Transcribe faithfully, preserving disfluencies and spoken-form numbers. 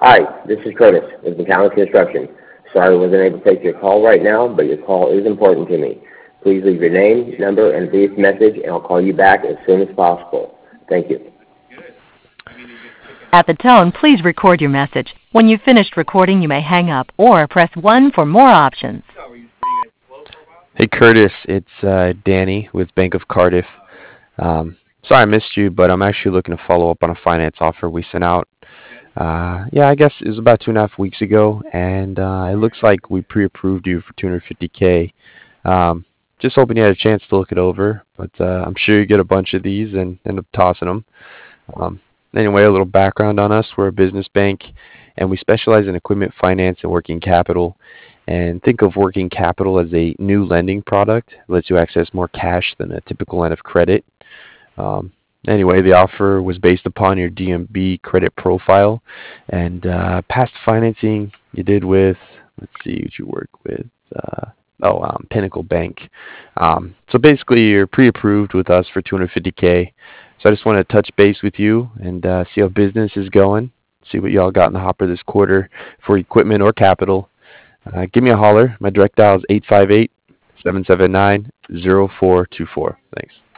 Hi, this is Curtis with McAllen Construction. Sorry I wasn't able to take your call right now, but your call is important to me. Please leave your name, number, and a brief message, and I'll call you back as soon as possible. Thank you. At the tone, please record your message. When you've finished recording, you may hang up or press one for more options. Hey Curtis, it's uh, Danny with Bank of Cardiff. Um, sorry I missed you, but I'm actually looking to follow up on a finance offer we sent out. Uh, yeah, I guess it was about two and a half weeks ago, and uh, it looks like we pre-approved you for two hundred fifty K. Um, just hoping you had a chance to look it over, but uh, I'm sure you get a bunch of these and end up tossing them. Um, anyway, a little background on us. We're a business bank, and we specialize in equipment finance and working capital. And think of working capital as a new lending product. It lets you access more cash than a typical line of credit. Um, anyway, the offer was based upon your D M B credit profile and uh, past financing you did with, let's see what you work with, uh, oh, um, Pinnacle Bank. Um, so basically, you're pre-approved with us for two hundred fifty K. So I just want to touch base with you and uh, see how business is going, see what y'all got in the hopper this quarter for equipment or capital. Uh, give me a holler. My direct dial is eight five eight, seven seven nine, zero four two four. Thanks.